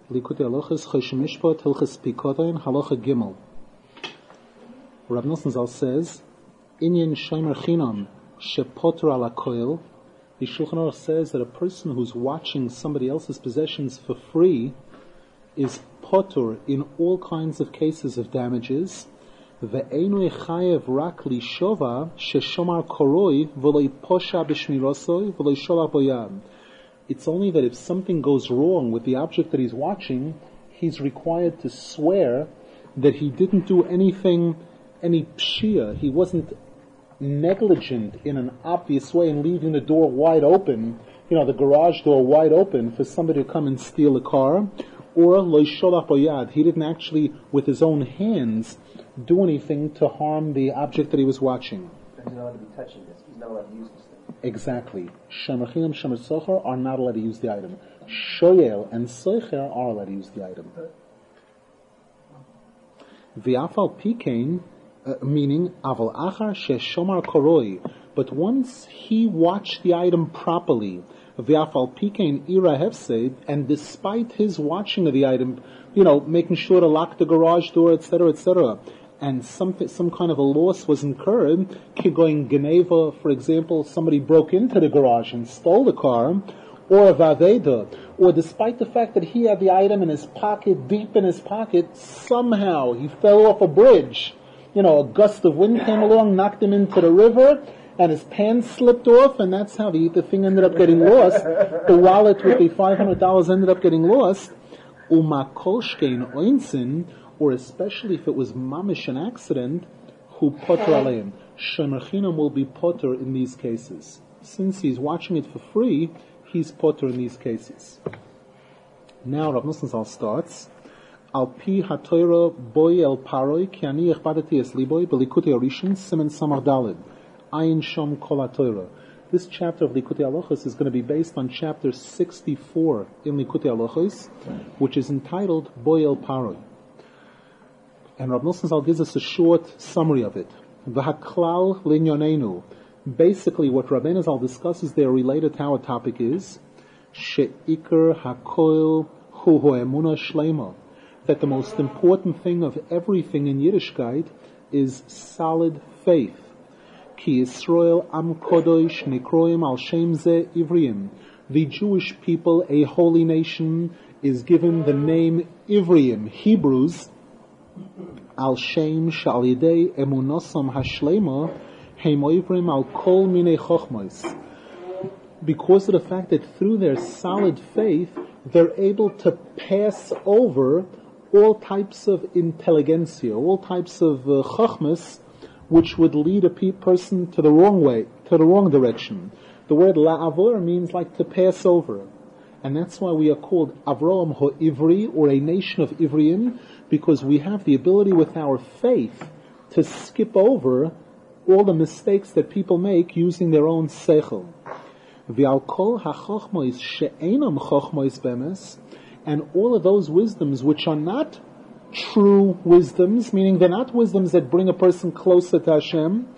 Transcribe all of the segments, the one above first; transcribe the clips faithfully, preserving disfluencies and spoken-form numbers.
Likutei Halachos Choshen Mishpat Hilchos Pikodain Halacha Gimel. Rav Nosson Zal says, Inyan Shomer Chinam Shepoter Ala Koil. The Shulchan Aruch says that a person who's watching somebody else's possessions for free is poter in all kinds of cases of damages. Ve'enu chayev rak lishova sheshomar koroi v'lo posha b'shmirosoi v'lo sholach boyad. It's only that if something goes wrong with the object that he's watching, he's required to swear that he didn't do anything, any pshia. He wasn't negligent in an obvious way in leaving the door wide open, you know, the garage door wide open for somebody to come and steal a car. Or lo sholach boyad, he didn't actually, with his own hands, do anything to harm the object that he was watching. He's not allowed to be touching this. He's not allowed to use this thing. Exactly. Shomer Chinam, Shomer Socher are not allowed to use the item. Shoyel and Socher are allowed to use the item. V'afal pikein, uh, meaning aval achar sheshomar koroi. But once he watched the item properly, v'afal pikein ira hefsed, and despite his watching of the item, you know, making sure to lock the garage door, et cetera, et cetera, and some some kind of a loss was incurred, kigoin geneva, for example, somebody broke into the garage and stole the car, or a vaveda, or despite the fact that he had the item in his pocket, deep in his pocket, somehow he fell off a bridge. You know, a gust of wind came along, knocked him into the river, and his pants slipped off, and that's how the, the thing ended up getting lost. The wallet with the five hundred dollars ended up getting lost. Uma kolshkein oinsin, or especially if it was mamish an accident, who poter aleim. Shomer Chinam will be poter in these cases. Since he's watching it for free, he's poter in these cases. Now Rav Nosson Zal starts, Al pi hatoira boy el paroi ki ani echbadati es liboy belikutei Arishon simen samar daled ayin shom kol hatoira. This chapter of Likutei Halachos is going to be based on chapter sixty-four in Likutei Halachos, which is entitled Boy el Paroi. And Rav Nosson Zal gives us a short summary of it. V'haklal linyonenu. Basically, what Rabbeinu Zal discusses there related to our topic is she'ikar hakoil hu ho'emuna shleima. That the most important thing of everything in Yiddishkeit is solid faith. Ki Yisrael am kodosh nikroim al shem ze ivriim. The Jewish people, a holy nation, is given the name Ivriim, Hebrews, al shem shal yidei emunosam hashlema heim oivrim al kol minei chochmos. Because of the fact that through their solid faith, they're able to pass over all types of intelligentsia, all types of uh, chochmos, which would lead a pe- person to the wrong way, to the wrong direction. The word la'avor means like to pass over. And that's why we are called Avroam Ho'ivri, or a nation of Ivriim, because we have the ability with our faith to skip over all the mistakes that people make using their own seichel. V'al kol ha'chochmois she'enam chochmois bemes, and all of those wisdoms which are not true wisdoms, meaning they're not wisdoms that bring a person closer to Hashem,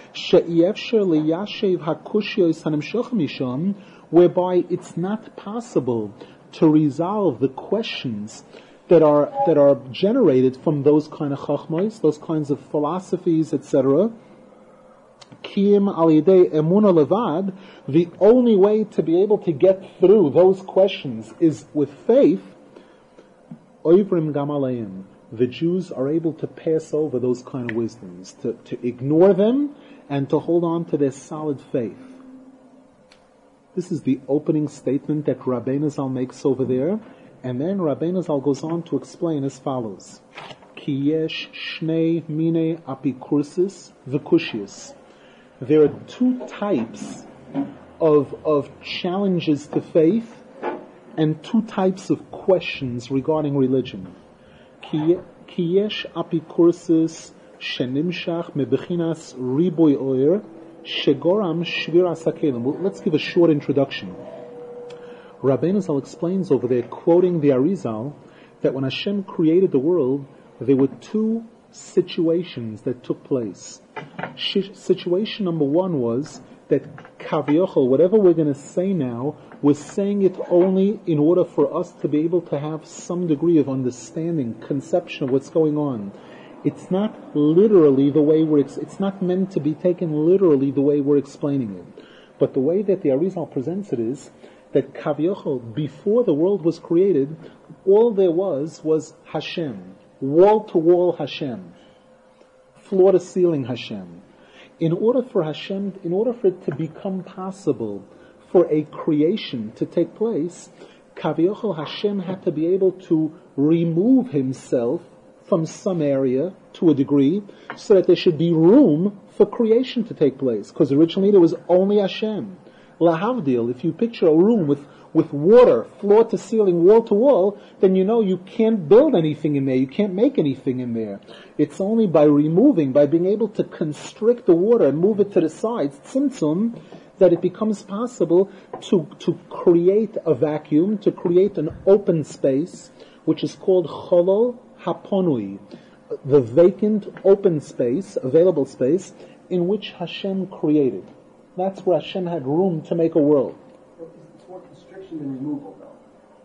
whereby it's not possible to resolve the questions that are that are generated from those kind of chachmos, those kinds of philosophies, et cetera. Kiyim al yidei emuna levad. The only way to be able to get through those questions is with faith. Oivrim gamaleim. The Jews are able to pass over those kind of wisdoms, to, to ignore them, and to hold on to their solid faith. This is the opening statement that Rabbeinu Zal makes over there, and then Rabbeinu Zal goes on to explain as follows. Ki yesh shnei mine apikursis v'kushius. There are two types of, of challenges to faith, and two types of questions regarding religion. Ki yesh apikursis shenimshach mebechinas riboy oir shegoram shviras hakelim. Well, let's give a short introduction. Rabbeinu Zal explains over there, quoting the Arizal, that when Hashem created the world, there were two situations that took place. Situation number one was that Kaviochel, whatever we're going to say now, we're saying it only in order for us to be able to have some degree of understanding, conception of what's going on. It's not literally the way we're, ex- it's not meant to be taken literally the way we're explaining it. But the way that the Arizal presents it is that Kaviochel, before the world was created, all there was was Hashem. Wall-to-wall Hashem. Floor-to-ceiling Hashem. In order for Hashem, in order for it to become possible for a creation to take place, Kaviochel Hashem had to be able to remove himself from some area to a degree so that there should be room for creation to take place. Because originally there was only Hashem. Lahavdil, if you picture a room with, with water, floor to ceiling, wall to wall, then you know you can't build anything in there, you can't make anything in there. It's only by removing, by being able to constrict the water and move it to the sides, tzimtzum, that it becomes possible to, to create a vacuum, to create an open space, which is called cholol haponui, the vacant open space, available space, in which Hashem created. That's where Hashem had room to make a world. It's more constriction than removal, though.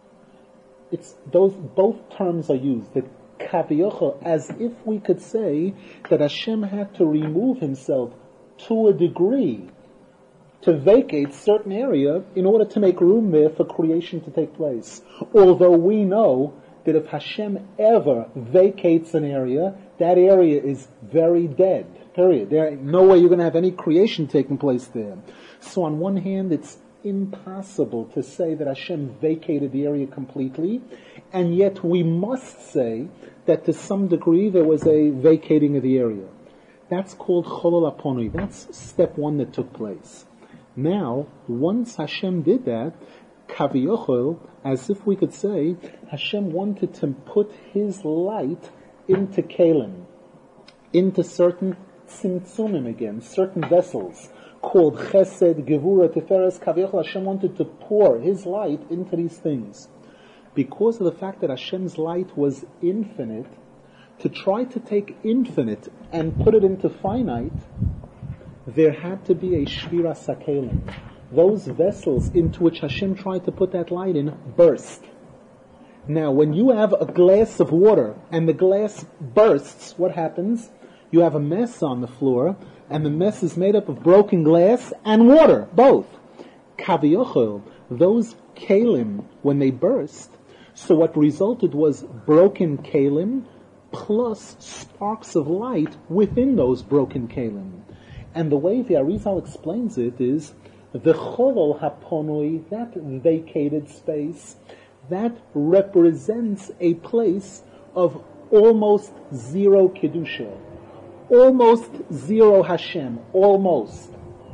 It's those both terms are used. That Kaviochel, as if we could say that Hashem had to remove himself to a degree to vacate certain area in order to make room there for creation to take place. Although we know that if Hashem ever vacates an area, that area is very dead. Period. There ain't no way you're going to have any creation taking place there. So on one hand, it's impossible to say that Hashem vacated the area completely, and yet we must say that to some degree there was a vacating of the area. That's called cholol haponui. That's step one that took place. Now, once Hashem did that, Kaviochel, as if we could say, Hashem wanted to put his light into Kalim, into certain tzimtzumim again, certain vessels, called Chesed, Gevura, Tiferes. Kaviochel, Hashem wanted to pour his light into these things. Because of the fact that Hashem's light was infinite, to try to take infinite and put it into finite, there had to be a Shvira Sakelim. Those vessels into which Hashem tried to put that light in burst. Now, when you have a glass of water and the glass bursts, what happens? You have a mess on the floor, and the mess is made up of broken glass and water, both. Kaviochel, those kalim, when they burst, so what resulted was broken kalim plus sparks of light within those broken kalim. And the way the Arizal explains it is, the cholol haponui, that vacated space, that represents a place of almost zero kedusha, almost zero Hashem, almost.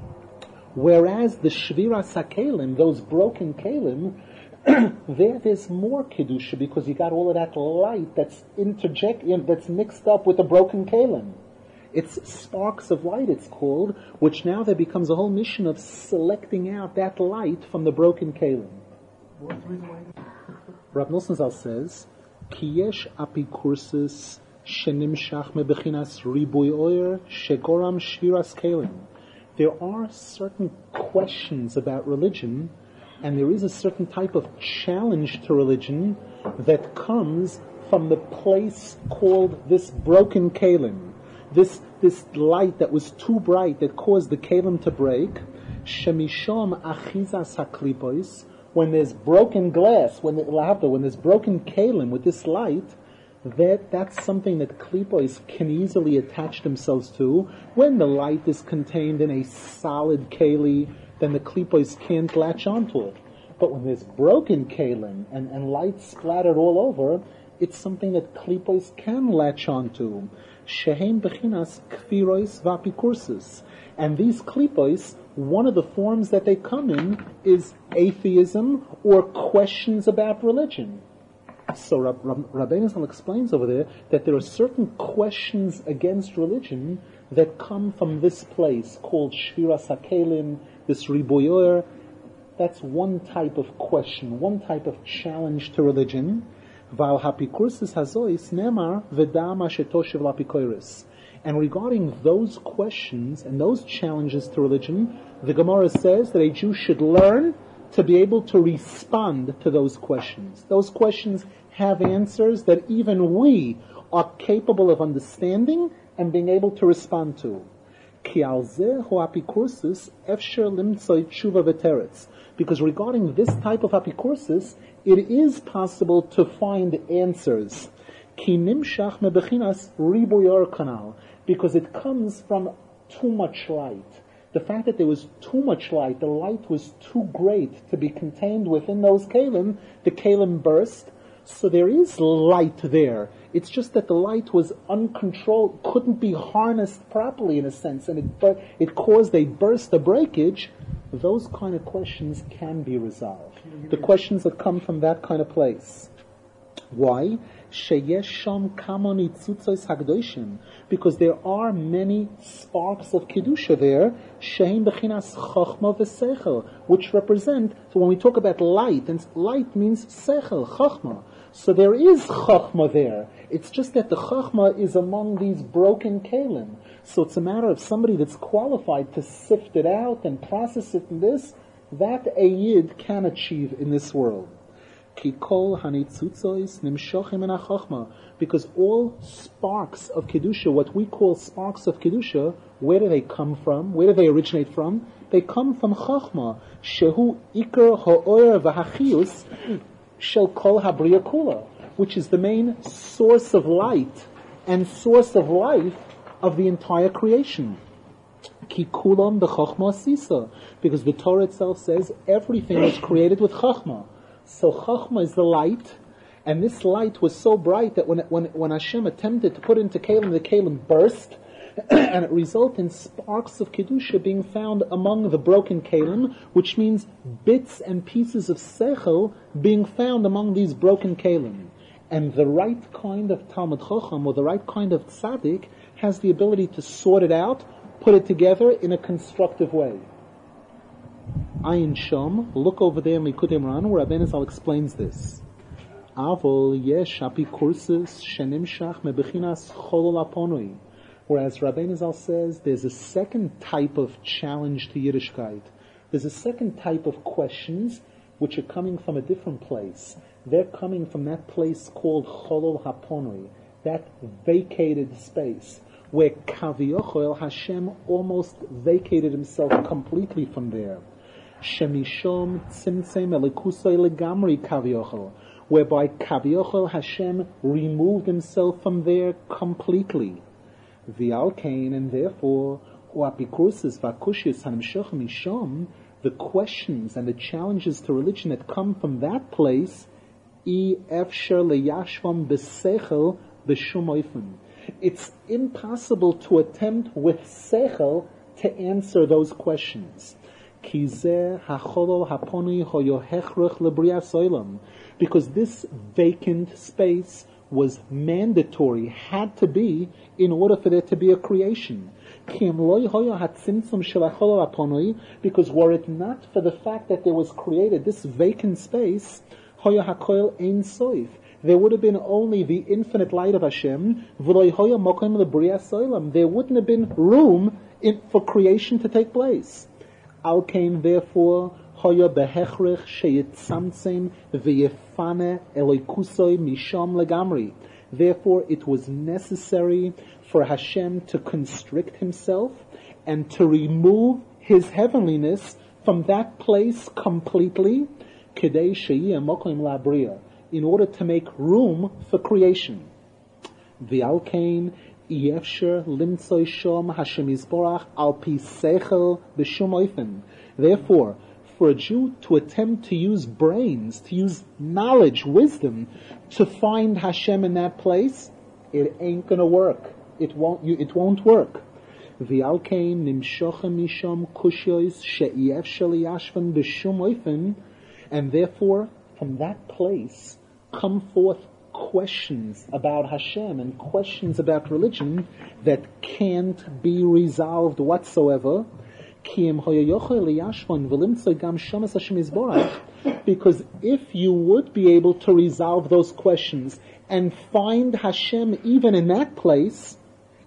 Whereas the shvira sakelim, those broken kalim, there there's more kedusha because you got all of that light that's interject, you know, that's mixed up with the broken kalim. It's sparks of light, it's called, which now there becomes a whole mission of selecting out that light from the broken kalim. Rav Nosson Zal says, Ki yesh apikursis shenimshach mebechinas ribuy oyer shegoram shviras kalim. There are certain questions about religion, and there is a certain type of challenge to religion that comes from the place called this broken kalim. This this light that was too bright that caused the kalim to break. Shemishom achizas haklipois. When there's broken glass, when the, when there's broken kalim with this light, that that's something that klipois can easily attach themselves to. When the light is contained in a solid keli, then the klipois can't latch onto it. But when there's broken kalim and, and light splattered all over, it's something that klipois can latch onto. Shehem bechinas kfirois vapikursis. And these klipois, one of the forms that they come in is atheism or questions about religion. So Rabbeinu Zal explains over there that there are certain questions against religion that come from this place called Shvira Sakelim, this Riboyer. That's one type of question, one type of challenge to religion. Val hapikursis hazois nemar v'dama shetoshev lapikoris. And regarding those questions and those challenges to religion, the Gemara says that a Jew should learn to be able to respond to those questions. Those questions have answers that even we are capable of understanding and being able to respond to. Because regarding this type of apikursis, it is possible to find answers. Because it comes from too much light. The fact that there was too much light, the light was too great to be contained within those kalim, the kalim burst. So there is light there. It's just that the light was uncontrolled, couldn't be harnessed properly in a sense, and it it caused a burst, a breakage. Those kind of questions can be resolved. The questions that come from that kind of place. Why? Because there are many sparks of Kedusha there, which represent, so when we talk about light, and light means sechel, chachma. So there is chachma there. It's just that the chachma is among these broken kalim. So it's a matter of somebody that's qualified to sift it out and process it in this, that a yid can achieve in this world. Because all sparks of Kedusha, what we call sparks of Kedusha, where do they come from? Where do they originate from? They come from Chachma. Shehu Iker Ha'or V'Hachius Shel Kol Habriya Kula, which is the main source of light and source of life of the entire creation. Ki Kulam B'Chachma Sisa, because the Torah itself says everything was created with Chachma. So Chachma is the light, and this light was so bright that when when when Hashem attempted to put it into Kalim, the Kalim burst, and it resulted in sparks of Kedusha being found among the broken Kalim, which means bits and pieces of Sechel being found among these broken Kalim. And the right kind of Talmud Chacham, or the right kind of Tzaddik, has the ability to sort it out, put it together in a constructive way. Ayin Shom, look over there in Likutei Moharan, where Rabbeinu Zal explains this. Avol yesh apikursis shenimshach mebechinas cholol aponui. Whereas Rabbeinu Zal says there's a second type of challenge to Yiddishkeit. There's a second type of questions which are coming from a different place. They're coming from that place called cholol haponui, that vacated space, where Kaviyochel Hashem almost vacated himself completely from there. Shemishom tzimtzem elikusoi legamri Kaviyochel, whereby Kaviyochel Hashem removed himself from there completely. V'alkein, and therefore, u'apikursis v'akushis hanimshach mishom, the questions and the challenges to religion that come from that place, I efsher leyashvam b'sechel b'shum oifen. It's impossible to attempt with sechel to answer those questions. Because this vacant space was mandatory, had to be, in order for there to be a creation. Because were it not for the fact that there was created this vacant space, there would have been only the infinite light of Hashem. There wouldn't have been room in, for creation to take place. Al came therefore hoya behechrich sheyitzamtzem v'yefane elokusoi misham legamri. Therefore, it was necessary for Hashem to constrict himself and to remove his heavenliness from that place completely, kedei sheyiyeh mokom labriya, in order to make room for creation. V'al kain Yefsher limtzoi shom Hashem Yisborach al pi sechel b'shum oifen. Therefore, for a Jew to attempt to use brains, to use knowledge, wisdom, to find Hashem in that place, it ain't gonna work. It won't. You, it won't work. V'al kein nimshochem mishom kushyois she'yefsher liyashvan b'shum oifen, and therefore, from that place, come forth questions about Hashem and questions about religion that can't be resolved whatsoever. Because if you would be able to resolve those questions and find Hashem even in that place,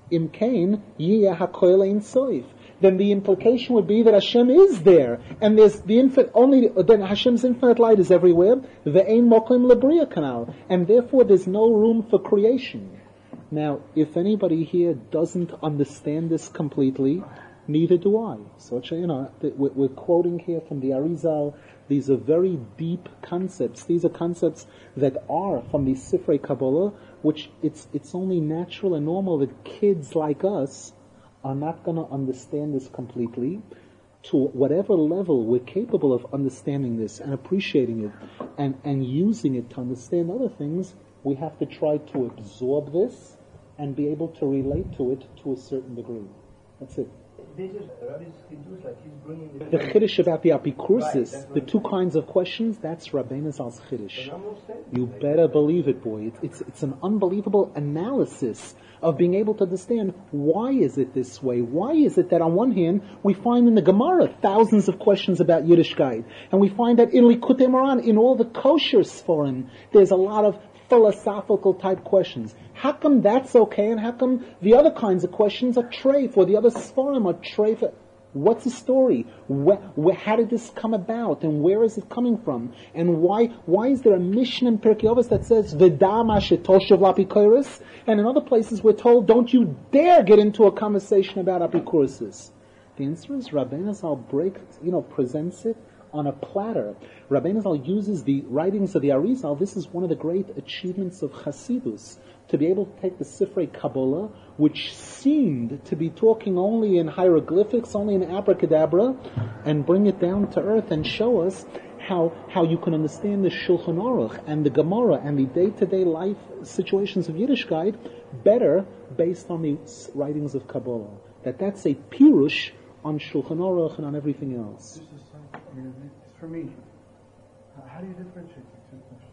Im kain yiyeh hakoil ein soif. Then the implication would be that Hashem is there, and there's the infinite, only, then Hashem's infinite light is everywhere, ve'ein mokim lebriya kanal, and therefore there's no room for creation. Now, if anybody here doesn't understand this completely, neither do I. So, you know, we're quoting here from the Arizal. These are very deep concepts. These are concepts that are from the Sifrei Kabbalah, which it's it's only natural and normal that kids like us are not going to understand this completely. To whatever level we're capable of understanding this and appreciating it and, and using it to understand other things, we have to try to absorb this and be able to relate to it to a certain degree. That's it. This is Rabbi's Chiddush, like he's bringing the... The Chiddush about the Apikurosis, right, the two kinds of questions, that's Rabbeinu Zal's Chiddush. Saying, you better believe it, boy. It's, it's, it's an unbelievable analysis of being able to understand why is it this way? Why is it that on one hand, we find in the Gemara thousands of questions about Yiddishkeit, and we find that in Likutei Moran, in all the kosher Sforim, there's a lot of philosophical type questions. How come that's okay, and how come the other kinds of questions are treif, or the other Sforim are treif? What's the story? Where, where, how did this come about, and where is it coming from? And why why is there a mission in Pirkei Avos that says V'da ma shetoshev l'apikoros, and in other places we're told don't you dare get into a conversation about apikurosis? The answer is Rabbeinu Zal break, you know, presents it on a platter. Rabbeinu Zal uses the writings of the Arizal. This is one of the great achievements of Hasidus, to be able to take the Sifrei Kabbalah, which seemed to be talking only in hieroglyphics, only in abracadabra, and bring it down to earth and show us how how you can understand the Shulchan Aruch and the Gemara and the day-to-day life situations of Yiddishkeit better based on the writings of Kabbalah. That that's a pirush on Shulchan Aruch and on everything else. This is some, I mean, it's for me. How do you differentiate the two questions?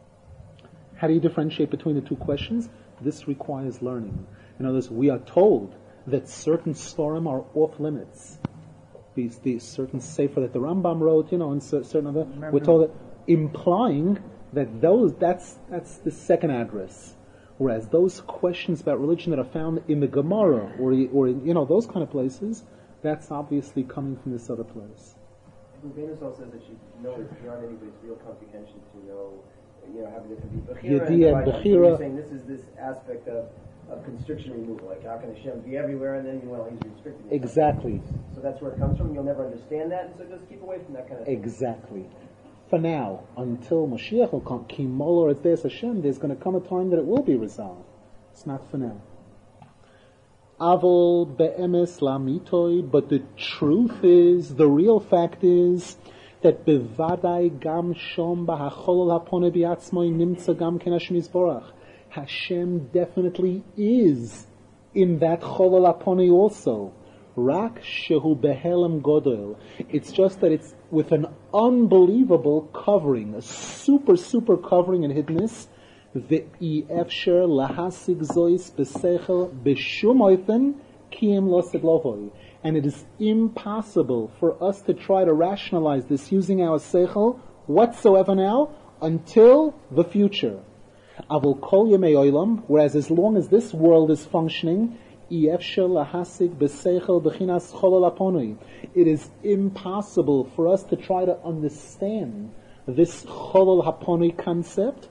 How do you differentiate between the two questions? This requires learning. In other words, we are told that certain Sforim are off limits. These, these certain Sefer that the Rambam wrote, you know, and certain other, we're told that, implying that those, that's, that's the second address. Whereas those questions about religion that are found in the Gemara, or, or you know, those kind of places, that's obviously coming from this other place. Rabbeinu Zal says that you know it's beyond anybody's real comprehension to know, you know, having there can be Bechira Yediyah and and Bechira. Bechira. You're saying this is this aspect of, of constriction removal, like how can Hashem be everywhere and then, well, he's restricting himself. Exactly. So that's where it comes from. You'll never understand that, and so just keep away from that kind of thing. Exactly. For now, until Mashiach will come, Kimol or Ezdes Hashem, there's going to come a time that it will be resolved. It's not for now. Avol be'emes lamitoi, but the truth is, the real fact is, that bevadai gam shom b'hacholol hapone bi'atzmoi nimtza gam ken Hashem Yisborach. Hashem definitely is in that cholol hapone also. Rak shehu behelem godol. It's just that it's with an unbelievable covering, a super, super covering and hiddenness. Ve'i efsher lahasig zois b'sechel b'shum oifen kiyem lo sedlovoi. And it is impossible for us to try to rationalize this using our seichel whatsoever now until the future. Avol kol yemei olam, whereas as long as this world is functioning, it is impossible for us to try to understand this cholol haponi concept,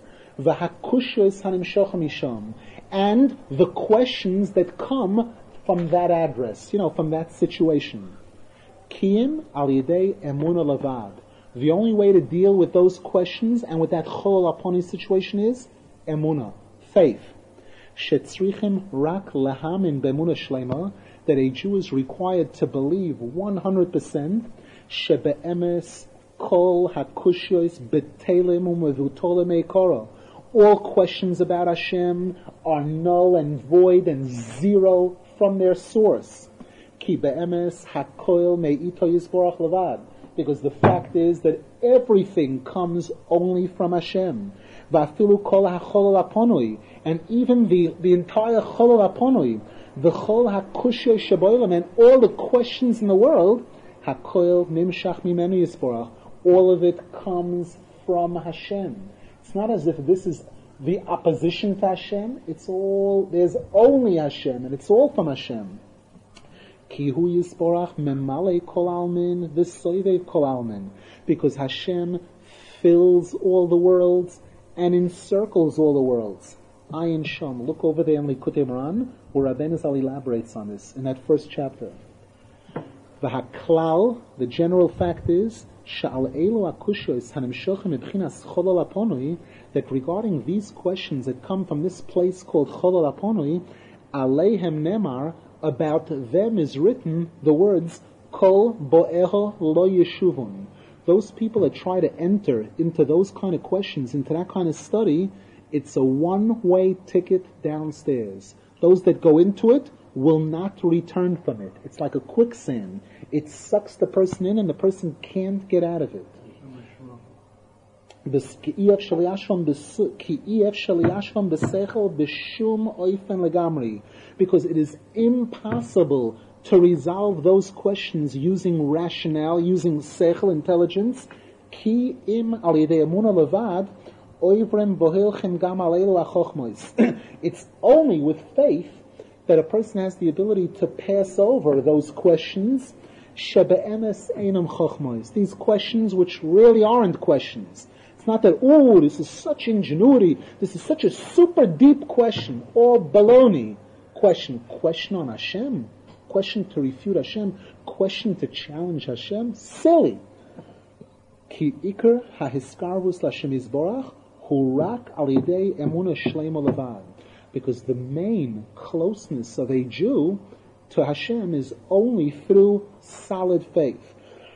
and the questions that come from that address, you know, from that situation. Kiyim al yedei emuna lavad. The only way to deal with those questions and with that cholol haponi situation is emuna, faith. Shetzrichim rak lahamin b'emuna shlema, that a Jew is required to believe one hundred percent shebe'emes kol hakushos betelim u'mevutolem eikoro. All questions about Hashem are null and void and zero from their source. Ki be'emes hakoil me'ito yisborach levad. Because the fact is that everything comes only from Hashem. Va'afilu kol ha'cholol haponui, and even the, the entire cholol haponui, the chol hakushya shaboilam, and all the questions in the world, hakoil nimshach mimenu yisborach, all of it comes from Hashem. It's not as if this is the opposition to Hashem. It's all, there's only Hashem, and it's all from Hashem. Ki hu yisborach memale kol almin v'soivev kol almin. Because Hashem fills all the worlds and encircles all the worlds. Ayin Shom. Look over there in Likutei Moharan, where Rabbeinu Zal elaborates on this in that first chapter. V'haklal, the general fact is, sha'al elu akushos hanimshochim mebchinas cholol aponui, that regarding these questions that come from this place called cholol aponui, aleihem nemar, about them is written the words kol bo'eho lo yeshuvun. Those people that try to enter into those kind of questions, into that kind of study, it's a one-way ticket downstairs. Those that go into it will not return from it. It's like a quicksand. It sucks the person in and the person can't get out of it. Because it is impossible to resolve those questions using rationale, using seichel, intelligence. Ki im al yedei emunah levad oivrem bohelchem gam aleilu achochmos. It's only with faith that a person has the ability to pass over those questions. Shebe'emes einam chochmos. These questions which really aren't questions. It's not that, ooh, this is such ingenuity, this is such a super deep question, or baloney question. Question on Hashem? Question to refute Hashem? Question to challenge Hashem? Silly. Ki ikar hahiskarvus l'Hashem yisborach hu rak al yidei emunah shleima levad. Because the main closeness of a Jew to Hashem is only through solid faith.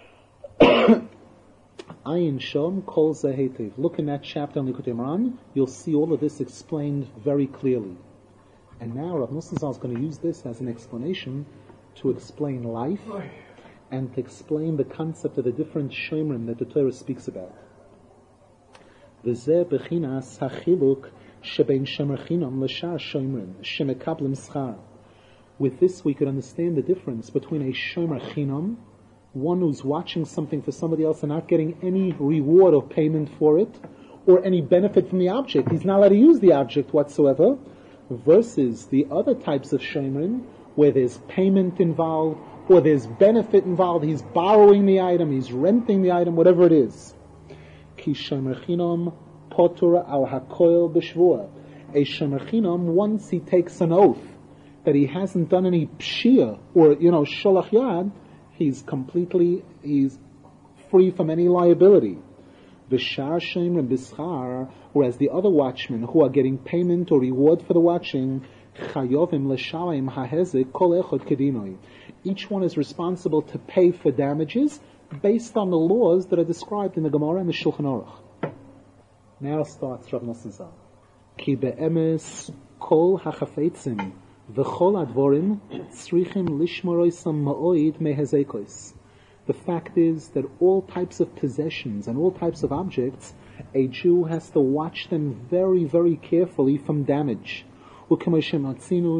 Ayin Shom Kol Zehetev. Look in that chapter in Likutei Moharan. You'll see all of this explained very clearly. And now Rav Nosson Zal is going to use this as an explanation to explain life and to explain the concept of the different shomrim that the Torah speaks about. V'zeh bechinas hachiluk shebein shomer chinam l'shar shomrim shemekablim schar. With this we could understand the difference between a shomer chinam, one who's watching something for somebody else and not getting any reward or payment for it, or any benefit from the object. He's not allowed to use the object whatsoever, versus the other types of shomrim, where there's payment involved, or there's benefit involved. He's borrowing the item, he's renting the item, whatever it is. Ki shomer chinam potur al hakoil b'shvua. A shomer chinam, once he takes an oath that he hasn't done any pshia, or, you know, sholach yad, he's completely, he's free from any liability. V'shar shomrim b'schar, whereas the other watchmen who are getting payment or reward for the watching, chayovim l'shalayim hahezek kol echad kedinoi. Each one is responsible to pay for damages based on the laws that are described in the Gemara and the Shulchan Aruch. Now starts Rav Nosson Zal. Ki be'emes kol hachafetzim v'chol advorim tzrichim lishmoroisam ma'oid mehezekos. The fact is that all types of possessions and all types of objects, a Jew has to watch them very, very carefully from damage. As we find,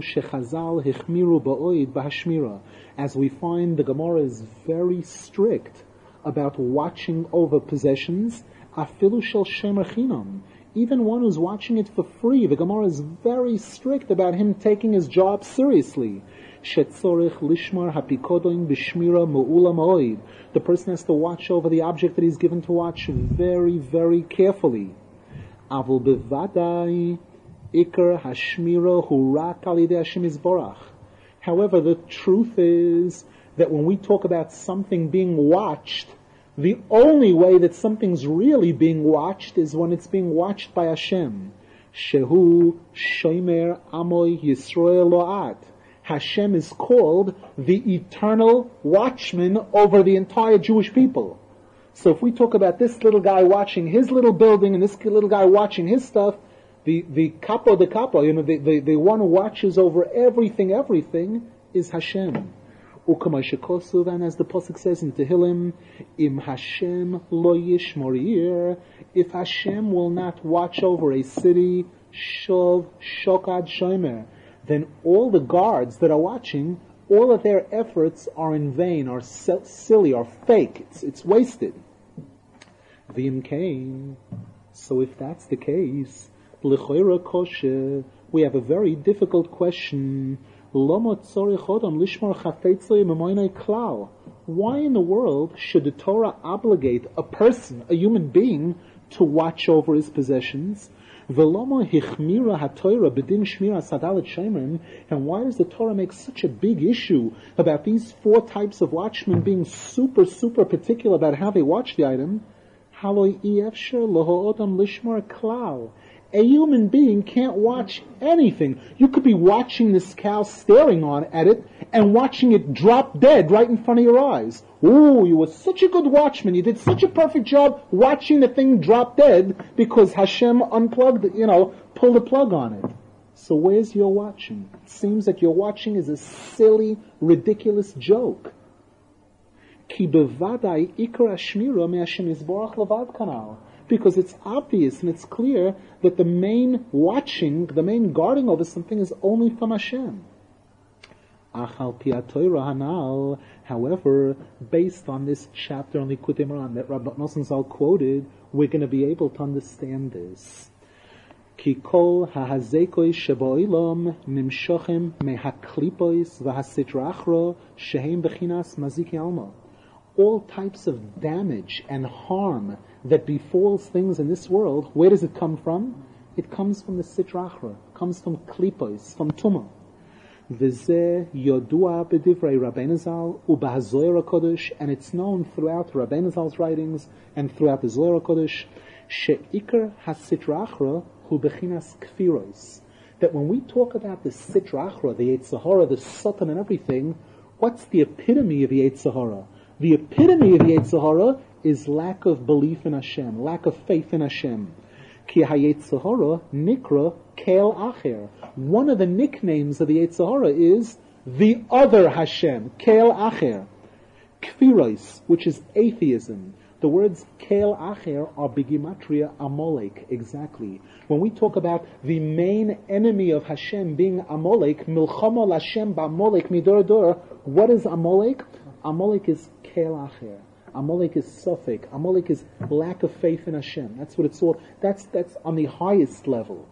the Gemara is very strict about watching over possessions, afilu shel shomer chinam. Even one who's watching it for free, the Gemara is very strict about him taking his job seriously. Shetzorich lishmar hapikodoin b'shmira me'ula ma'oid. The person has to watch over the object that he's given to watch very, very carefully. Avol bevadai ikar hashmira hu rak al yidei Hashem yisborach. However, the truth is that when we talk about something being watched, the only way that something's really being watched is when it's being watched by Hashem. Shehu shomer amoy Yisrael lo'at. Hashem is called the eternal watchman over the entire Jewish people. So if we talk about this little guy watching his little building and this little guy watching his stuff, the, the capo de capo, you know, the, the, the one who watches over everything, everything, is Hashem. And as the Pasuk says in Tehillim, Im Hashem lo yishmor, if Hashem will not watch over a city, shov shokad shomer, then all the guards that are watching, all of their efforts are in vain, are silly, are fake. It's, it's wasted. V'im kain. So if that's the case, L'choira koshe, we have a very difficult question. Lama tzorich odam lishmar chafetzei memoinei klal. Why in the world should the Torah obligate a person, a human being, to watch over his possessions? Veloma hichmira haTorah bedin shmira sadalet shemrim. And why does the Torah make such a big issue about these four types of watchmen being super, super particular about how they watch the item? Haloi efsher loho odam lishmar klal. A human being can't watch anything. You could be watching this cow, staring on at it, and watching it drop dead right in front of your eyes. Ooh, you were such a good watchman. You did such a perfect job watching the thing drop dead because Hashem unplugged it, you know, pulled the plug on it. So where's your watching? It seems that your watching is a silly, ridiculous joke. Ki bevadai ikra shmira me Hashem yisborach levad kanal. Because it's obvious and it's clear that the main watching, the main guarding over something is only from Hashem. However, based on this chapter on Likutei Moharan that Rabbi Nosson Zal quoted, we're going to be able to understand this. Ki kol hahazekoi sheboilam nimshochem mehaklipois v'hasitra achro shehem bechinas maziki alma. All types of damage and harm that befalls things in this world, where does it come from? It comes from the sitra achra, comes from klipos, from tumah. V'zeh yodua b'divrei Rabbeinu Zal u'b'hazoyer HaKodesh, and it's known throughout Rabbeinu Zal's writings and throughout the Zohar HaKodesh, she'ikar ha-sitra achra hu bechinas kfiros. That when we talk about the sitra achra, the Yetzer Hara, the Satan and everything, what's the epitome of the Yetzer Hara? The epitome of Yetzer Hara is lack of belief in Hashem, lack of faith in Hashem. Ki ha-Yetzer Hara nikra kel acher. One of the nicknames of the Yetzer Hara is the other Hashem, kel acher. Kfiros, which is atheism. The words kel acher are begimatria Amalek, exactly. When we talk about the main enemy of Hashem being Amalek, milchama Hashem ba'Amalek midor dor, what is Amalek? Amalek is kel acher. Amalek is sufik. Amalek is lack of faith in Hashem. That's what it's all. That's that's on the highest level.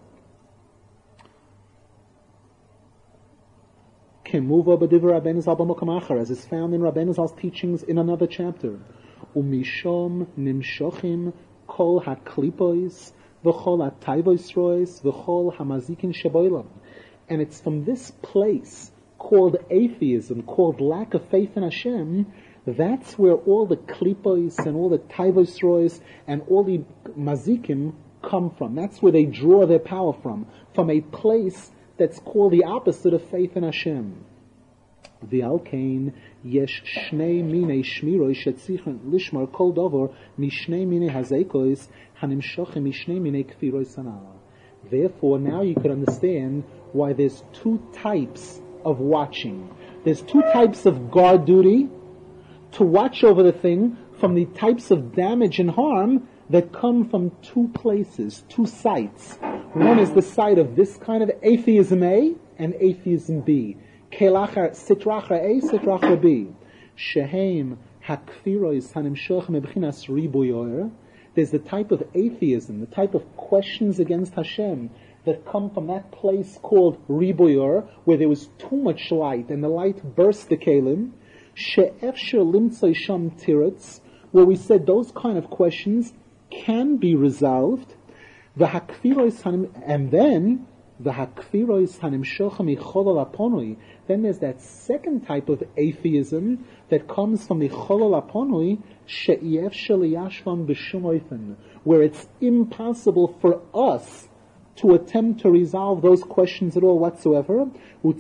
Kemuva b'divrei Rabbeinu Zal b'mokam acher, as is found in Rabbeinu Zal's teachings in another chapter. Umishom nimshochim kol haklipois v'chol hatayvos rois v'chol hamazikin sheboilam. And it's from this place called atheism, called lack of faith in Hashem, that's where all the klipos and all the taivos rois and all the mazikim come from. That's where they draw their power from, from a place that's called the opposite of faith in Hashem. V'alkein yesh shnei minei shmiroi shetzichen lishmar kol dover mishnei minei hazeikois hanimshochem mishnei minei kfiroi sanal. Therefore, now you could understand why there's two types of watching. There's two types of guard duty, to watch over the thing from the types of damage and harm that come from two places, two sites. One is the site of this kind of atheism A and atheism B. Kelachar sitrachar A, sitrachar B. Shehem hakfirois hanimshoch mebchinas riboyor. There's the type of atheism, the type of questions against Hashem that come from that place called riboyor, where there was too much light and the light burst the kelim. She'efsher limtzai sham tiritz, where we said those kind of questions can be resolved. And then then there's that second type of atheism that comes from the cholol aponui, she'efsher liyashvam b'shum oifen, where it's impossible for us to attempt to resolve those questions at all whatsoever, where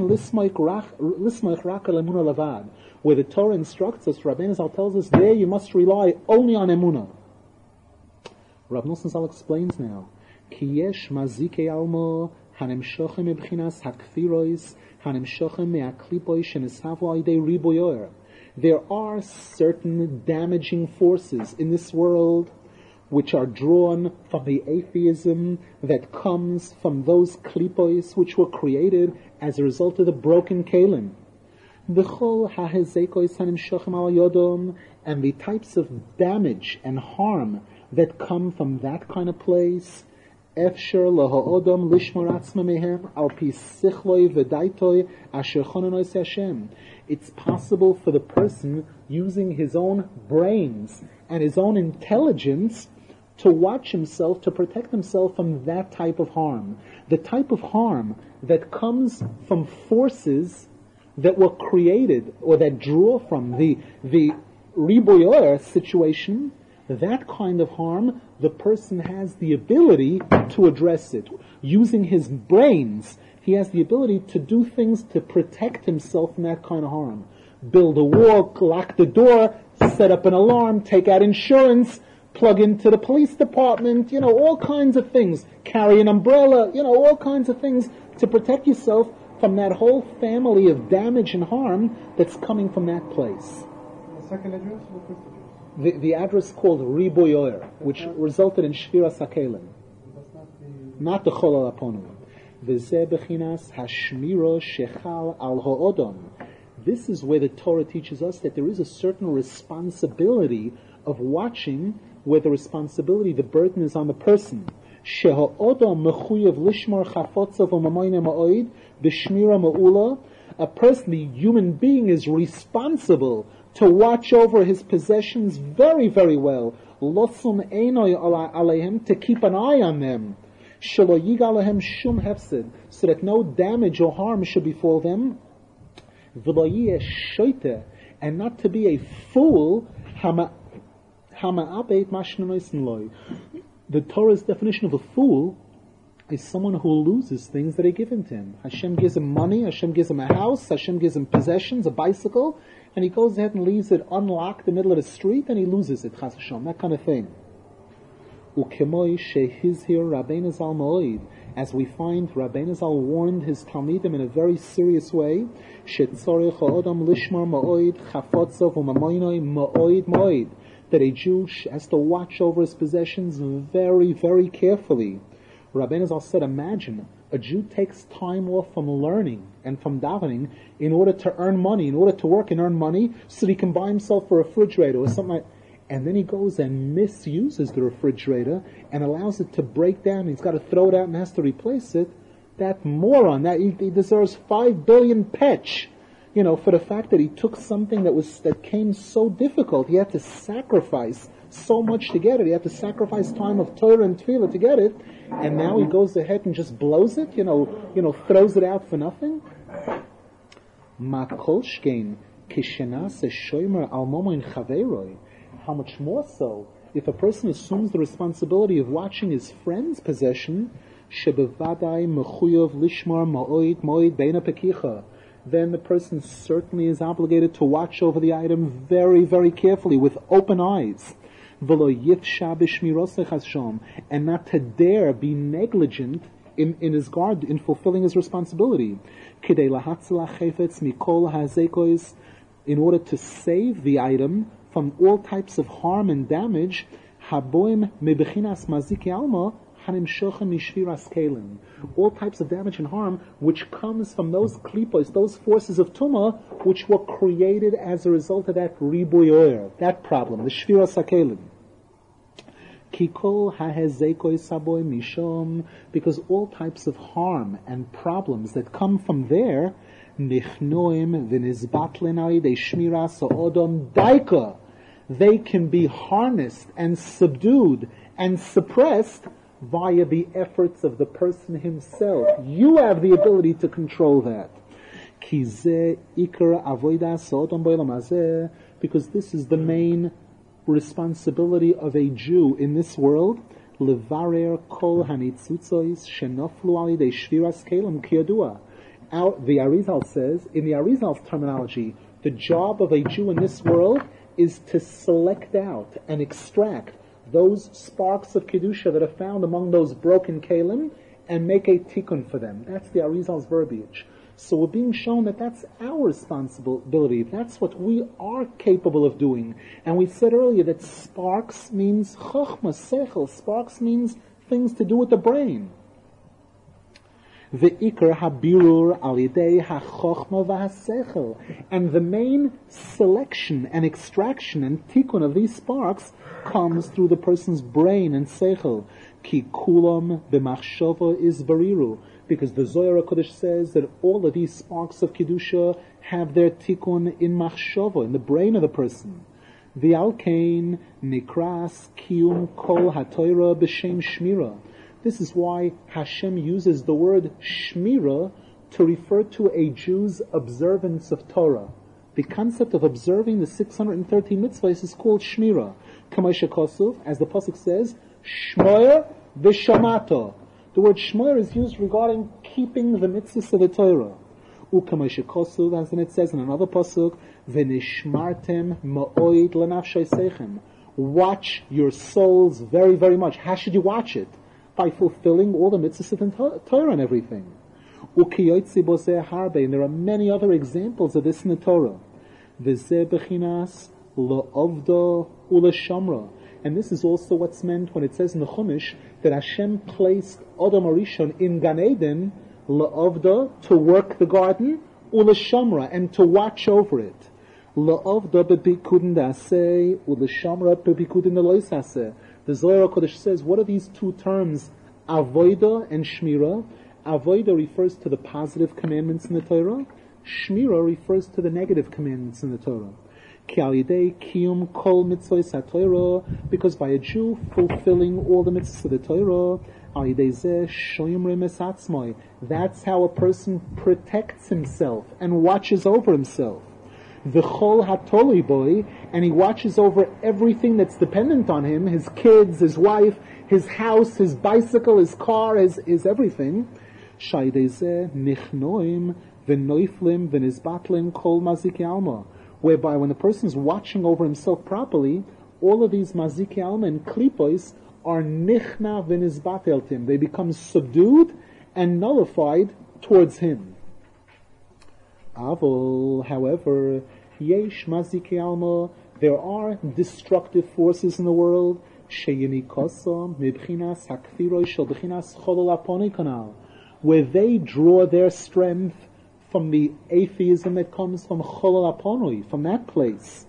the Torah instructs us, Rabbeinu Zal tells us, there you must rely only on emunah. Rav Nosson Zal explains now, Ki yesh mazikei almo hanemshochem mebchinas hakfirois hanemshochem me'aklipois shenesavu alidei riboyor. There are certain damaging forces in this world which are drawn from the atheism that comes from those klipos which were created as a result of the broken kalim. V'chol ha'hezekois hanimshochem al yodom, and the types of damage and harm that come from that kind of place, Efshar laha'odam lishmar atzma mehem al pi sichloi v'daitoi asher chononos Hashem. It's possible for the person using his own brains and his own intelligence to watch himself, to protect himself from that type of harm. The type of harm that comes from forces that were created or that draw from the the riboyer situation, that kind of harm, the person has the ability to address it. Using his brains, he has the ability to do things to protect himself from that kind of harm. Build a wall, lock the door, set up an alarm, take out insurance, plug into the police department, you know, all kinds of things. Carry an umbrella, you know, all kinds of things to protect yourself from that whole family of damage and harm that's coming from that place. The second address or the first address? The, the address called Riboyer, which not, resulted in Shviras HaKelim. That's not the... Not the Chol Al-Aponu. V'zeh bechinas hashmiro shechal al ha'odom. This is where the Torah teaches us that there is a certain responsibility of watching, where the responsibility, the burden is on the person. Sheha'odom mechuyev lishmar chafotzav u'mamayne ma'oid b'shmira ma'ula. A person, the human being, is responsible to watch over his possessions very, very well. Losum einoi aleihem, to keep an eye on them. Shelo yigalahem shum hefsid, so that no damage or harm should befall them. V'lo yiyeh shoite, and not to be a fool. Hama hama'abeit mashnonoisen loy. The Torah's definition of a fool is someone who loses things that are given to him. Hashem gives him money, Hashem gives him a house, Hashem gives him possessions, a bicycle, and he goes ahead and leaves it unlocked in the middle of the street, and he loses it, chas Hashem, that kind of thing. Ukemoi shehizhir Rabbeinu Zal Ma'od, as we find Rabbeinu Zal warned his Talmidim in a very serious way, shetzorech ha'odam lishmar ma'od chafotzov u'mamoinoi ma'od ma'od, that a Jew has to watch over his possessions very, very carefully. Rabbeinu Zal said, imagine, a Jew takes time off from learning and from davening in order to earn money, in order to work and earn money, so that he can buy himself a refrigerator or something like that. And then he goes and misuses the refrigerator and allows it to break down. He's got to throw it out and has to replace it. That moron, that he, he deserves five billion petch, you know, for the fact that he took something that was that came so difficult. He had to sacrifice so much to get it. He had to sacrifice time of Torah and Tefillah to get it, and now he goes ahead and just blows it, you know, you know, throws it out for nothing. Ma kol shkein kishenas shomer al momoin chaveroi. How much more so if a person assumes the responsibility of watching his friend's possession, shebevadai mechuyev lishmar ma'oid ma'oid beina pekicha, then the person certainly is obligated to watch over the item very, very carefully with open eyes. V'lo yifsha b'shmirosech Hashem, and not to dare be negligent in, in his guard, in fulfilling his responsibility. Kidei lahatzela chayfetz mikol hazekois, in order to save the item from all types of harm and damage, haboim mebechinas maziki alma hanim shochem mishviras kelim, all types of damage and harm which comes from those klipos, those forces of tumah, which were created as a result of that riboyer, that problem, the shviras hakelim. Kikol hahezekoi saboy mishom, because all types of harm and problems that come from there, nichnoim v'nizbatlenai de shmiras odom daika, they can be harnessed and subdued and suppressed via the efforts of the person himself. You have the ability to control that. Because this is the main responsibility of a Jew in this world. Levarer kol hanitzutzois shenoflu ali de shviras kelim kiyadua. The Arizal says, in the Arizal's terminology, the job of a Jew in this world is to select out and extract those sparks of Kedusha that are found among those broken Kalim and make a tikkun for them. That's the Arizal's verbiage. So we're being shown that that's our responsibility. That's what we are capable of doing. And we said earlier that sparks means chokhmah, sechel. Sparks means things to do with the brain. Ve'ikar habirur alidei hachokma v'hasechel. And the main selection and extraction and tikkun of these sparks comes through the person's brain and sechel. Ki kulam b'machshava is bariru. Because the Zohar HaKadosh says that all of these sparks of Kedusha have their tikkun in machshava, in the brain of the person. V'alkein nikras kiyum kol hatoira b'shem shmira. This is why Hashem uses the word shmira to refer to a Jew's observance of Torah. The concept of observing the six hundred thirteen mitzvahs is called shmira. Kamosha Kosov, as the pasuk says, shmoyer v'shamato. The word shmoyer is used regarding keeping the mitzvahs of the Torah. Ukamosha Kosov, as it says in another pasuk, v'nishmartem ma'oid l'nafshay sechem. Watch your souls very, very much. How should you watch it? By fulfilling all the mitzvahs of the Torah and everything. And there are many other examples of this in the Torah. And this is also what's meant when it says in the Chumash that Hashem placed Adam Arishon in Gan Eden, la'avda, to work the garden, u'lashamra, and to watch over it. La'avda b'bikudin da'aseh, u'lashamra b'bikudin da'loisaseh. The Zohar HaKadosh says, what are these two terms, avoida and shmira? Avoida refers to the positive commandments in the Torah. Shmira refers to the negative commandments in the Torah. Ki al yidei kiyum kol mitzvos haTorah, because by a Jew fulfilling all the mitzvahs of the Torah, al yidei zeh shoyimrim es atzmoi. That's how a person protects himself and watches over himself. V'chol hatoli boy, and he watches over everything that's dependent on him, his kids, his wife, his house, his bicycle, his car, his, his everything. Shaydezeh nichnoim v'noiflim v'nizbatlim kol maziki alma. Whereby when the person's watching over himself properly, all of these maziki alma and klipos are nichna v'nizbateltim. They become subdued and nullified towards him. Avol, however, yesh maziki alma, there are destructive forces in the world, sheyinikasa mibchinas hakfiroi shel bchinas cholol aponi kanal, where they draw their strength from the atheism that comes from cholol aponi, from that place.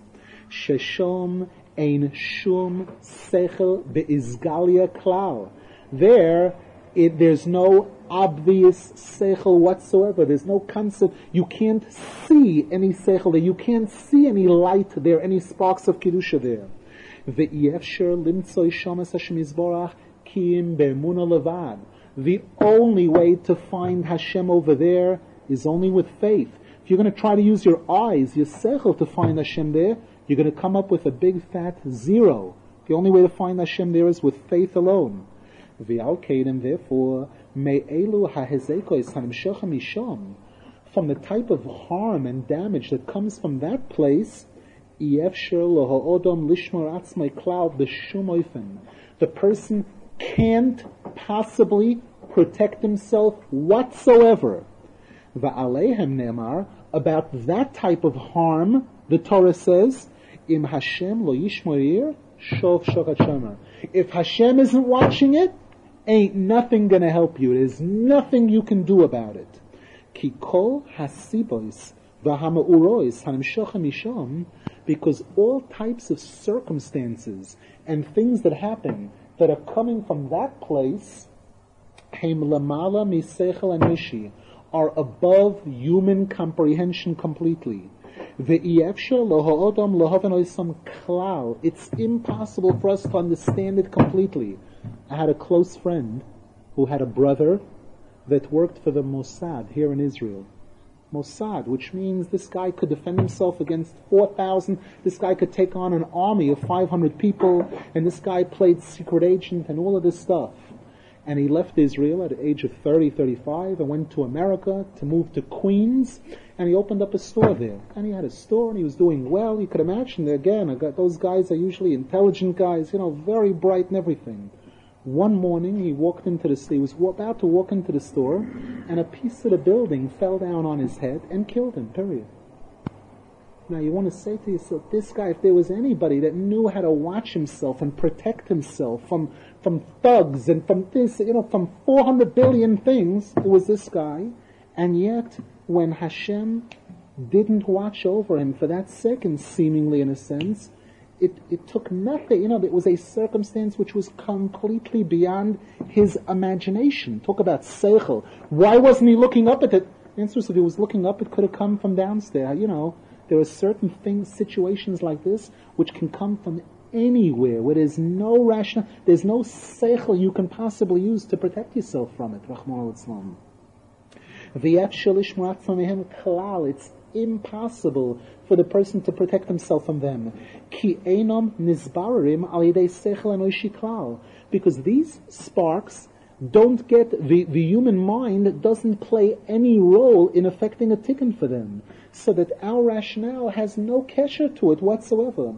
Sheshom ein shum sechel beizgalia klal. There, it, there's no obvious seichel whatsoever. There's no concept. You can't see any seichel there. You can't see any light there, any sparks of kedusha there. Ve'yefsher limtzoi shamas Hashem yizborach kiim be'emuna levad. The only way to find Hashem over there is only with faith. If you're going to try to use your eyes, your seichel, to find Hashem there, you're going to come up with a big fat zero. The only way to find Hashem there is with faith alone. V'alkedim, therefore, me'elu ha'hezekois hanimshecha misham, from the type of harm and damage that comes from that place, yefsher loha'odom lishmor atzmai klal b'shum oifen. The person can't possibly protect himself whatsoever. Va'aleihem ne'emar, about that type of harm, the Torah says, im Hashem lo yishmorir shov shokat shomer. If Hashem isn't watching it, ain't nothing gonna help you. There's nothing you can do about it. Ki kol hasibois v'hamaurois hanimshocha misham, because all types of circumstances and things that happen that are coming from that place, heim lamala misechel and mishi, are above human comprehension completely. Ve'iyefsher loha'odam lohaven oisam klal. It's impossible for us to understand it completely. I had a close friend who had a brother that worked for the Mossad here in Israel. Mossad, which means this guy could defend himself against four thousand, this guy could take on an army of five hundred people, and this guy played secret agent and all of this stuff. And he left Israel at the age of thirty, thirty-five, and went to America to move to Queens, and he opened up a store there. And he had a store, and he was doing well. You could imagine, again, I got, those guys are usually intelligent guys, you know, very bright and everything. One morning, he walked into the store, he was about to walk into the store, and a piece of the building fell down on his head and killed him, period. Now you want to say to yourself, this guy, if there was anybody that knew how to watch himself and protect himself from from thugs and from this, you know, from four hundred billion things, it was this guy. And yet, when Hashem didn't watch over him for that second, seemingly in a sense, it, it took nothing, you know, it was a circumstance which was completely beyond his imagination. Talk about seichel. Why wasn't he looking up at it? The answer is, if he was looking up, it could have come from downstairs. You know, there are certain things, situations like this, which can come from anywhere, where there's no rational, there's no seichel you can possibly use to protect yourself from it. Rahman al-Islam. It's impossible for the person to protect himself from them. Because these sparks don't get, the, the human mind doesn't play any role in affecting a tikkun for them. So that our rationale has no kesher to it whatsoever.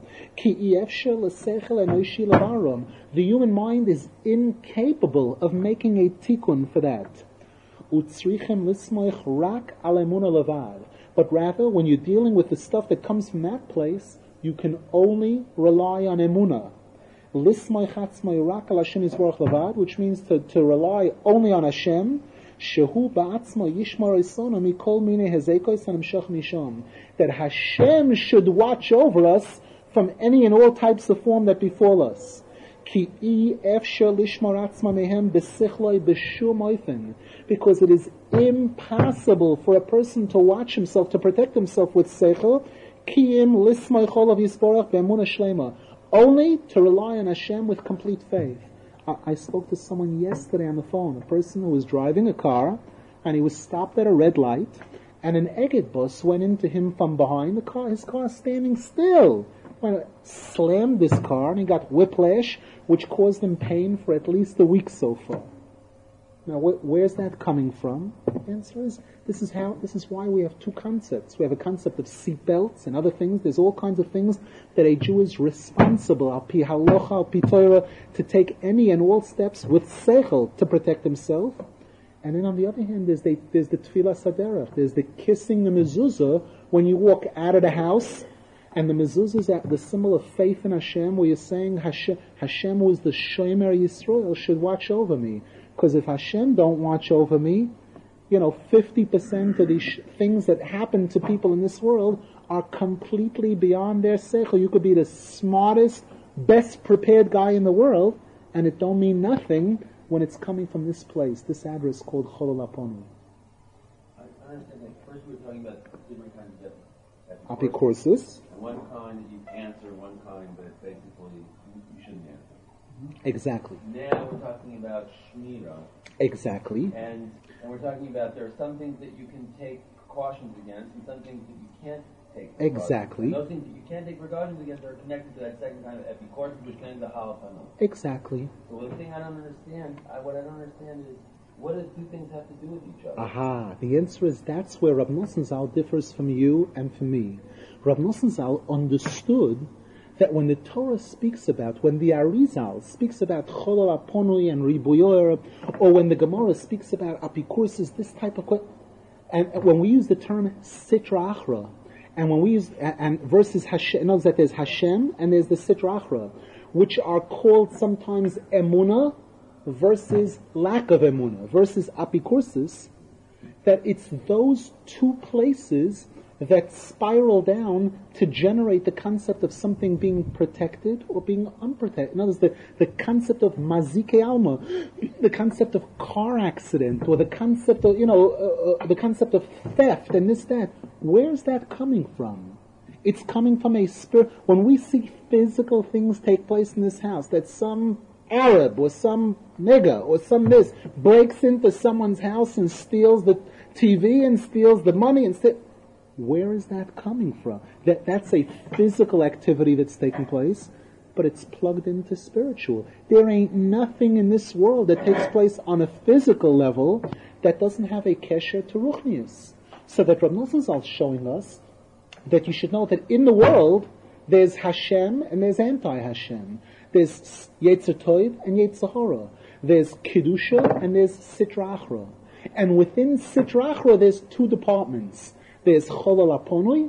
The human mind is incapable of making a tikkun for that. But rather, when you're dealing with the stuff that comes from that place, you can only rely on emunah. Which means to, to rely only on Hashem. That Hashem should watch over us from any and all types of form that befall us. Because it is impossible for a person to watch himself, to protect himself with seichel, only to rely on Hashem with complete faith. I, I spoke to someone yesterday on the phone, a person who was driving a car, and he was stopped at a red light, and an Egged bus went into him from behind. The car, his car standing still. Well, slammed this car, and he got whiplash, which caused him pain for at least a week so far. Now, wh- where's that coming from? The answer is, this is how, this is why we have two concepts. We have a concept of seatbelts and other things. There's all kinds of things that a Jew is responsible, al pi halacha, al pi Torah, to take any and all steps with seichel to protect himself. And then on the other hand, there's the, there's the tefillah saderach. There's the kissing the mezuzah when you walk out of the house. And the mezuzah is the symbol of faith in Hashem, where you're saying Hashem, Hashem was the Shomer Yisrael, should watch over me. Because if Hashem don't watch over me, you know, fifty percent of these sh- things that happen to people in this world are completely beyond their seichel. You could be the smartest, best prepared guy in the world, and it don't mean nothing when it's coming from this place, this address called Cholol Aponu. I understand that. First we were talking about different kinds of Apicorsis. One kind that you answer, one kind that basically you, you shouldn't answer. Exactly. Now we're talking about Shmira. Exactly. And, and we're talking about there are some things that you can take precautions against and some things that you can't take precautions. Exactly. And those things that you can't take precautions against are connected to that second kind of epicorsis, which connects to halachana. Exactly. So the thing I don't understand, I, what I don't understand is, what do two things have to do with each other? Aha. The answer is that's where Rav Nosson Zal differs from you and from me. Rav Nosson Zal understood that when the Torah speaks about, when the Arizal speaks about Cholol Aponui and Ribuyor, or when the Gemara speaks about Apikursis, this type of, and when we use the term Sitra Achra, and when we use, and versus Hashem, notice that there's Hashem and there's the Sitra Achra, which are called sometimes Emunah versus lack of Emunah, versus Apikursis, that it's those two places that spiral down to generate the concept of something being protected or being unprotected. In other words, the, the concept of mazike alma, the concept of car accident, or the concept of, you know, uh, uh, the concept of theft and this, that. Where's that coming from? It's coming from a spirit. When we see physical things take place in this house, that some Arab or some nigger or some this breaks into someone's house and steals the T V and steals the money and st- where is that coming from? That that's a physical activity that's taking place, but it's plugged into spiritual. There ain't nothing in this world that takes place on a physical level that doesn't have a kesher to ruchnius. So that Rav Nosson Zal is showing us that you should know that in the world there's Hashem and there's anti-Hashem. There's Yetzer Tov and Yetzer Hara. There's Kedusha and there's Sitra Achra. And within Sitra Achra there's two departments. There's Cholol Aponui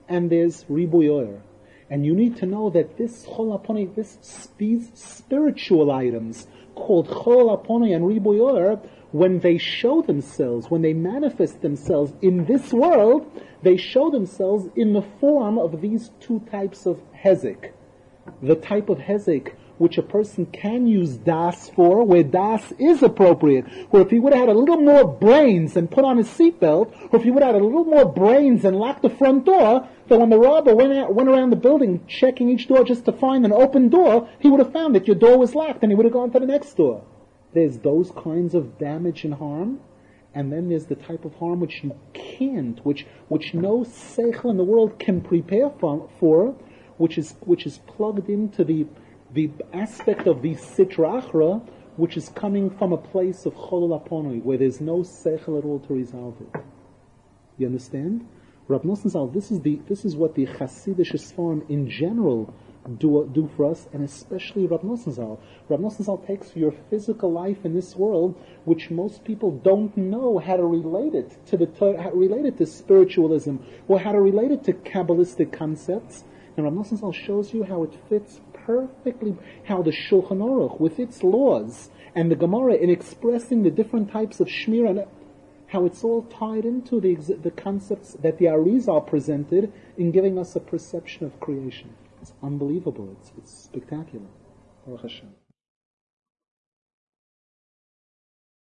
and there's ribuyor. And you need to know that this chol haponi, this, these spiritual items called chol haponi and ribuyor, when they show themselves, when they manifest themselves in this world, they show themselves in the form of these two types of hezek. The type of hezek which a person can use das for, where das is appropriate. Where if he would have had a little more brains and put on his seatbelt, or if he would have had a little more brains and locked the front door, that when the robber went out, went around the building checking each door just to find an open door, he would have found that your door was locked and he would have gone to the next door. There's those kinds of damage and harm, and then there's the type of harm which you can't, which which no seichel in the world can prepare for, for which is which is plugged into the the aspect of the sitra achra, which is coming from a place of cholol aponui, where there's no seichel at all to resolve it. You understand? Rav Nosson Zal, this is the this is what the Hasidic Sfarim in general do do for us, and especially Rav Nosson Zal. Rav Nosson Zal takes your physical life in this world, which most people don't know how to relate it to the how to relate it to spiritualism, or how to relate it to Kabbalistic concepts. And Rav Nosson Zal shows you how it fits perfectly, how the Shulchan Aruch, with its laws, and the Gemara in expressing the different types of Shmira, how it's all tied into the the concepts that the Arizal presented in giving us a perception of creation. It's unbelievable. It's, it's spectacular. Baruch Hashem.